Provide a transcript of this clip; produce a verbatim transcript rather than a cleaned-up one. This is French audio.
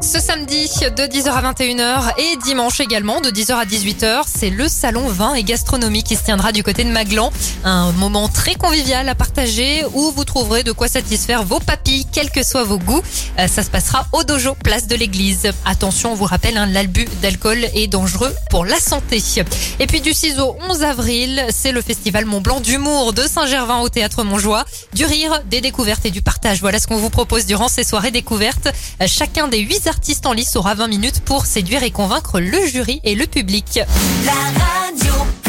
Ce samedi de dix heures à vingt et une heures et dimanche également de dix heures à dix-huit heures, c'est le salon vin et gastronomie qui se tiendra du côté de Maglan. Un moment très convivial à partager où vous trouverez de quoi satisfaire vos papilles, quels que soient vos goûts. Ça se passera au dojo, place de l'église. Attention, on vous rappelle, hein, l'abus d'alcool est dangereux pour la santé. Et puis du six au onze avril, c'est le festival Mont Blanc d'humour de Saint-Gervin au théâtre Montjoie. Du rire, des découvertes et du partage. Voilà ce qu'on vous propose durant ces soirées découvertes. Chacun des huit artistes en lice aura vingt minutes pour séduire et convaincre le jury et le public. La radio.